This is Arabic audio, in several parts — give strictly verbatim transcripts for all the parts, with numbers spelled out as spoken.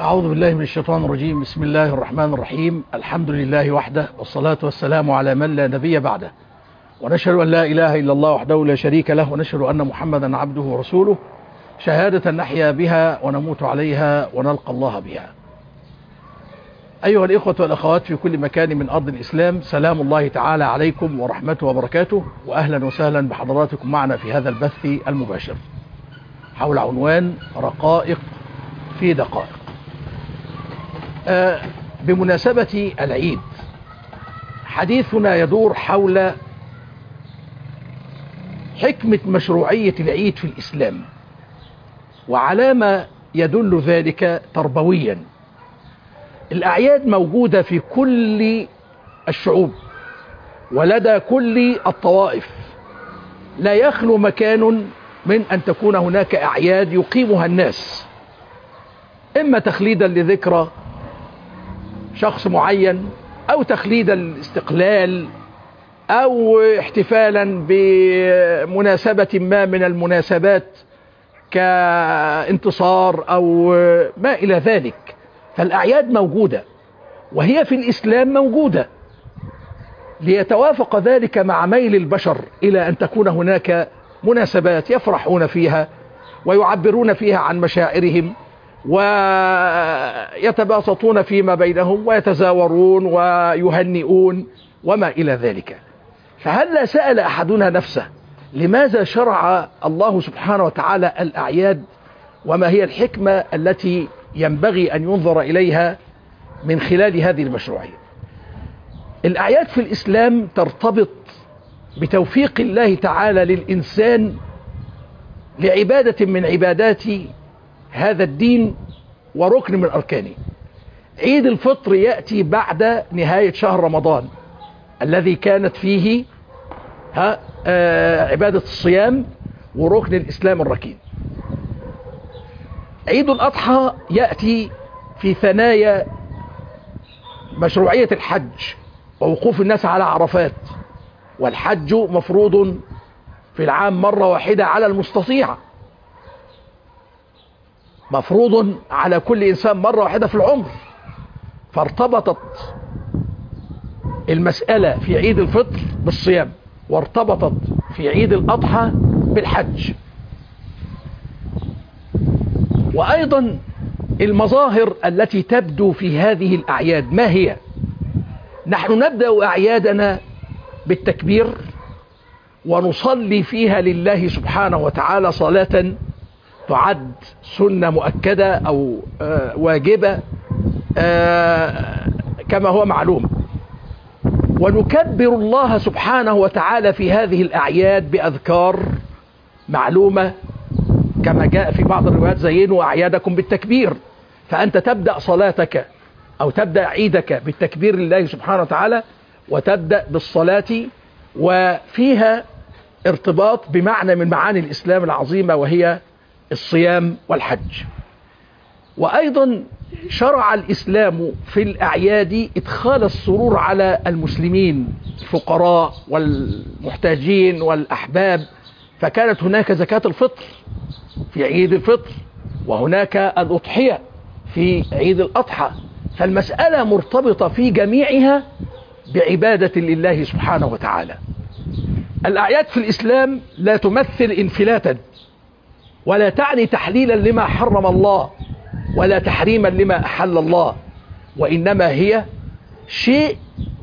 أعوذ بالله من الشيطان الرجيم. بسم الله الرحمن الرحيم. الحمد لله وحده، والصلاة والسلام على من لا نبي بعده، ونشهد أن لا إله إلا الله وحده لا شريك له، ونشهد أن محمدا عبده ورسوله، شهادة نحيا بها ونموت عليها ونلقى الله بها. أيها الإخوة والأخوات في كل مكان من أرض الإسلام، سلام الله تعالى عليكم ورحمته وبركاته، وأهلا وسهلا بحضراتكم معنا في هذا البث المباشر حول عنوان رقائق في دقائق. آه بمناسبة العيد حديثنا يدور حول حكمة مشروعية العيد في الإسلام، وعلى ما يدل ذلك تربويا. الأعياد موجودة في كل الشعوب ولدى كل الطوائف، لا يخلو مكان من أن تكون هناك أعياد يقيمها الناس، إما تخليدا لذكرى شخص معين، أو تخليدا للاستقلال، أو احتفالا بمناسبة ما من المناسبات كانتصار أو ما إلى ذلك. فالأعياد موجودة، وهي في الإسلام موجودة، ليتوافق ذلك مع ميل البشر إلى أن تكون هناك مناسبات يفرحون فيها ويعبرون فيها عن مشاعرهم ويتباسطون فيما بينهم ويتزاورون ويهنئون وما إلى ذلك. فهل سأل أحدنا نفسه لماذا شرع الله سبحانه وتعالى الأعياد، وما هي الحكمة التي ينبغي أن ينظر إليها من خلال هذه المشروعية؟ الأعياد في الإسلام ترتبط بتوفيق الله تعالى للإنسان لعبادة من عبادات هذا الدين وركن من أركانه. عيد الفطر يأتي بعد نهاية شهر رمضان الذي كانت فيه ها آه عبادة الصيام وركن الإسلام الركين. عيد الأضحى يأتي في ثنايا مشروعية الحج ووقوف الناس على عرفات، والحج مفروض في العام مرة واحدة على المستطيع، مفروض على كل إنسان مرة واحدة في العمر. فارتبطت المسألة في عيد الفطر بالصيام، وارتبطت في عيد الأضحى بالحج. وأيضا المظاهر التي تبدو في هذه الأعياد ما هي؟ نحن نبدأ أعيادنا بالتكبير، ونصلي فيها لله سبحانه وتعالى صلاة تعد سنة مؤكدة أو آه واجبة آه كما هو معلوم. ونكبر الله سبحانه وتعالى في هذه الأعياد بأذكار معلومة كما جاء في بعض الروايات: زينوا أعيادكم بالتكبير. فأنت تبدأ صلاتك أو تبدأ عيدك بالتكبير لله سبحانه وتعالى، وتبدأ بالصلاة، وفيها ارتباط بمعنى من معاني الإسلام العظيمة وهي الصيام والحج. وأيضا شرع الإسلام في الأعياد إدخال السرور على المسلمين الفقراء والمحتاجين والأحباب، فكانت هناك زكاة الفطر في عيد الفطر، وهناك الأضحية في عيد الأضحى. فالمسألة مرتبطة في جميعها بعبادة لله سبحانه وتعالى. الأعياد في الإسلام لا تمثل انفلاتا، ولا تعني تحليلا لما حرم الله ولا تحريما لما أحل الله، وإنما هي شيء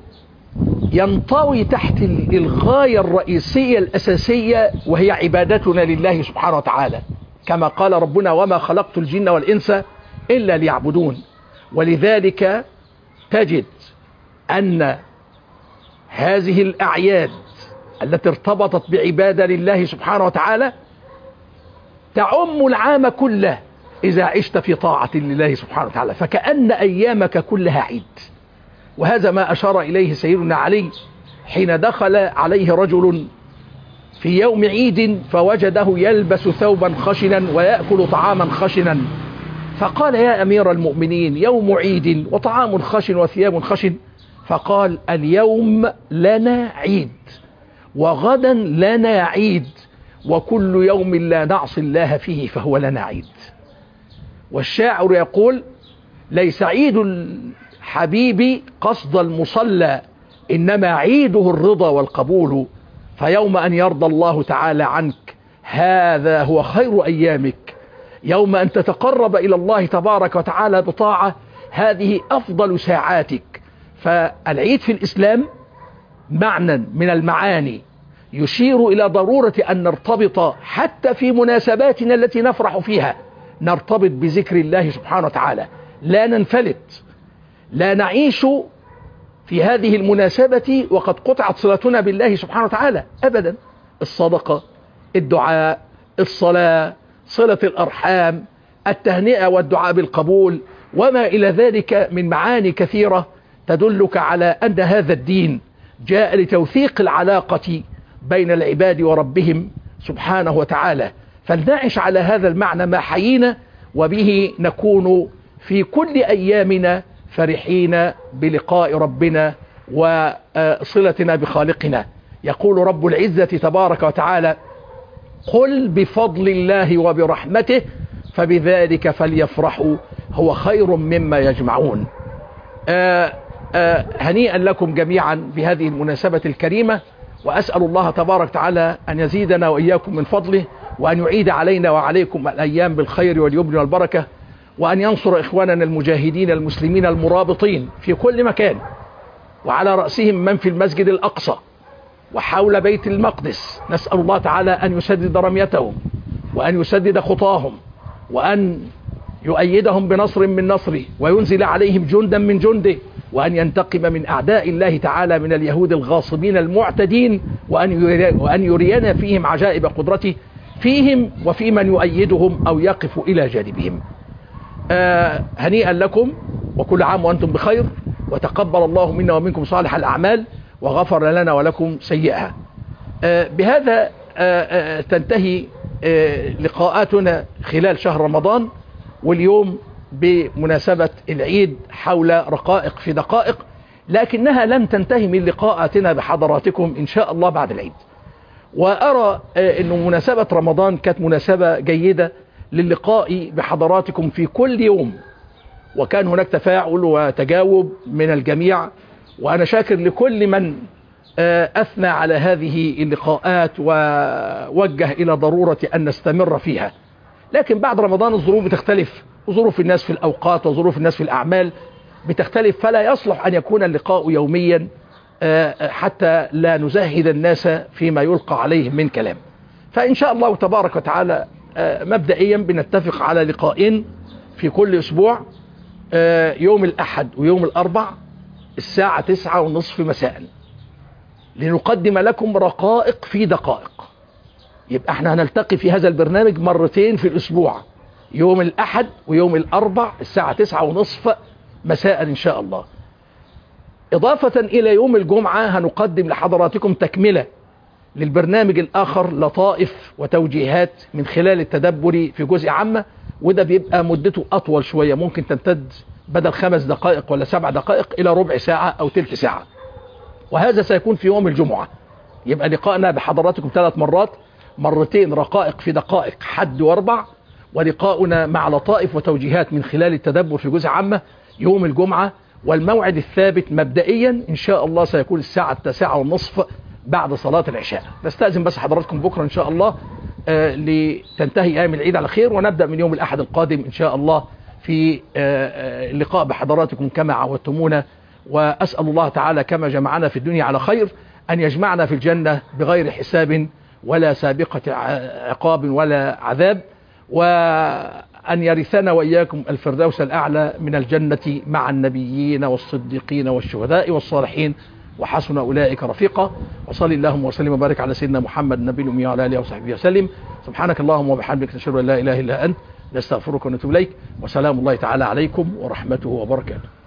ينطوي تحت الغاية الرئيسية الأساسية، وهي عبادتنا لله سبحانه وتعالى، كما قال ربنا: وما خلقت الجن والإنس إلا ليعبدون. ولذلك تجد أن هذه الأعياد التي ارتبطت بعبادة لله سبحانه وتعالى تعم العام كله إذا عشت في طاعة لله سبحانه وتعالى، فكأن أيامك كلها عيد. وهذا ما أشار إليه سيدنا علي حين دخل عليه رجل في يوم عيد فوجده يلبس ثوبا خشنا ويأكل طعاما خشنا، فقال: يا أمير المؤمنين، يوم عيد وطعام خشن وثياب خشن. فقال: اليوم لنا عيد، وغدا لنا عيد، وكل يوم لا نعصي الله فيه فهو لنا عيد. والشاعر يقول: ليس عيد الحبيب قصد المصلى، إنما عيده الرضا والقبول. فيوم أن يرضى الله تعالى عنك هذا هو خير أيامك، يوم أن تتقرب إلى الله تبارك وتعالى بطاعة هذه أفضل ساعاتك. فالعيد في الإسلام معنى من المعاني يشير إلى ضرورة أن نرتبط حتى في مناسباتنا التي نفرح فيها، نرتبط بذكر الله سبحانه وتعالى، لا ننفلت، لا نعيش في هذه المناسبة وقد قطعت صلتنا بالله سبحانه وتعالى أبدا. الصدقة، الدعاء، الصلاة، صلة الأرحام، التهنئة والدعاء بالقبول وما إلى ذلك من معاني كثيرة تدلك على أن هذا الدين جاء لتوثيق العلاقة بين العباد وربهم سبحانه وتعالى. فلنعش على هذا المعنى ما حيينا، وبه نكون في كل أيامنا فرحين بلقاء ربنا وصلتنا بخالقنا. يقول رب العزة تبارك وتعالى: قل بفضل الله وبرحمته فبذلك فليفرحوا هو خير مما يجمعون. آآ آآ هنيئا لكم جميعا بهذه المناسبة الكريمة، وأسأل الله تبارك وتعالى أن يزيدنا وإياكم من فضله، وأن يعيد علينا وعليكم الأيام بالخير واليمن والبركة، وأن ينصر إخواننا المجاهدين المسلمين المرابطين في كل مكان، وعلى رأسهم من في المسجد الأقصى وحول بيت المقدس. نسأل الله تعالى أن يسدد رميتهم، وأن يسدد خطاهم، وأن يؤيدهم بنصر من نصره، وينزل عليهم جندا من جنده، وأن ينتقم من أعداء الله تعالى من اليهود الغاصبين المعتدين، وأن يرينا فيهم عجائب قدرته فيهم وفي من يؤيدهم أو يقف إلى جانبهم. آه هنيئا لكم، وكل عام وأنتم بخير، وتقبل الله منا ومنكم صالح الأعمال، وغفر لنا ولكم سيئها. آه بهذا آه آه تنتهي آه لقاءاتنا خلال شهر رمضان، واليوم بمناسبة العيد حول رقائق في دقائق، لكنها لن تنتهي من لقاءاتنا بحضراتكم إن شاء الله بعد العيد. وأرى آه أن مناسبة رمضان كانت مناسبة جيدة للقاء بحضراتكم في كل يوم، وكان هناك تفاعل وتجاوب من الجميع، وأنا شاكر لكل من أثنى على هذه اللقاءات ووجه إلى ضرورة أن نستمر فيها. لكن بعد رمضان الظروف بتختلف، وظروف الناس في الأوقات وظروف الناس في الأعمال بتختلف، فلا يصلح أن يكون اللقاء يوميا حتى لا نزهد الناس فيما يلقى عليهم من كلام. فإن شاء الله تبارك وتعالى مبدئيا بنتفق على لقاءين في كل أسبوع، يوم الأحد ويوم الأربع الساعة تسعة ونصف مساء، لنقدم لكم رقائق في دقائق. يبقى احنا هنلتقي في هذا البرنامج مرتين في الأسبوع، يوم الأحد ويوم الأربع الساعة تسعة ونصف مساء إن شاء الله. إضافة إلى يوم الجمعة هنقدم لحضراتكم تكملة للبرنامج الآخر، لطائف وتوجيهات من خلال التدبر في جزء عامة، وده بيبقى مدته أطول شوية، ممكن تمتد بدل خمس دقائق ولا سبع دقائق إلى ربع ساعة أو تلت ساعة، وهذا سيكون في يوم الجمعة. يبقى لقاءنا بحضراتكم ثلاث مرات، مرتين رقائق في دقائق حد واربع، ولقاؤنا مع لطائف وتوجيهات من خلال التدبر في جزء عامة يوم الجمعة. والموعد الثابت مبدئيا إن شاء الله سيكون الساعة التاسعة والنصف بعد صلاة العشاء. نستأذن بس حضراتكم بكرة إن شاء الله آه لتنتهي أيام العيد على خير، ونبدأ من يوم الأحد القادم إن شاء الله في آه اللقاء بحضراتكم كما عودتمونا. وأسأل الله تعالى كما جمعنا في الدنيا على خير أن يجمعنا في الجنة بغير حساب ولا سابقة عقاب ولا عذاب، وأن يرثنا وإياكم الفردوس الأعلى من الجنة مع النبيين والصديقين والشهداء والصالحين، وحسن أولئك رفيقا. وصلي اللهم وسلم وبارك على سيدنا محمد النبي الأمي وعلى آله وصحبه وسلم. سبحانك اللهم وبحمدك، نشهد أن لا إله إلا أنت، نستغفرك ونتوب إليك، وسلام الله تعالى عليكم ورحمته وبركاته.